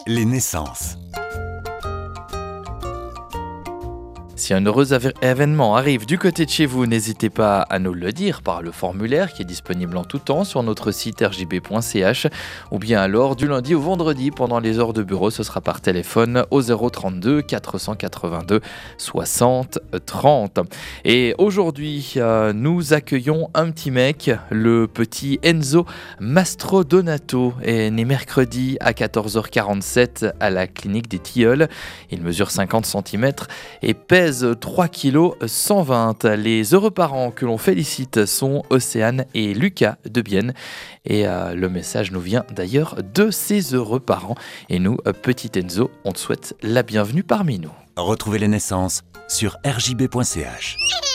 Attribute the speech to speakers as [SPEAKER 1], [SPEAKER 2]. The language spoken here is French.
[SPEAKER 1] Les naissances.
[SPEAKER 2] Si un heureux événement arrive du côté de chez vous, n'hésitez pas à nous le dire par le formulaire qui est disponible en tout temps sur notre site rjb.ch ou bien alors du lundi au vendredi pendant les heures de bureau, ce sera par téléphone au 032 482 60 30. Et aujourd'hui, nous accueillons un petit mec, le petit Enzo Mastrodonato, est né mercredi à 14h47 à la clinique des Tilleuls. Il mesure 50 cm et pèse 3 kg 120. Les heureux parents que l'on félicite sont Océane et Lucas de Bienne. Et le message nous vient d'ailleurs de ces heureux parents. Et nous, petit Enzo, on te souhaite la bienvenue parmi nous.
[SPEAKER 1] Retrouvez les naissances sur rjb.ch.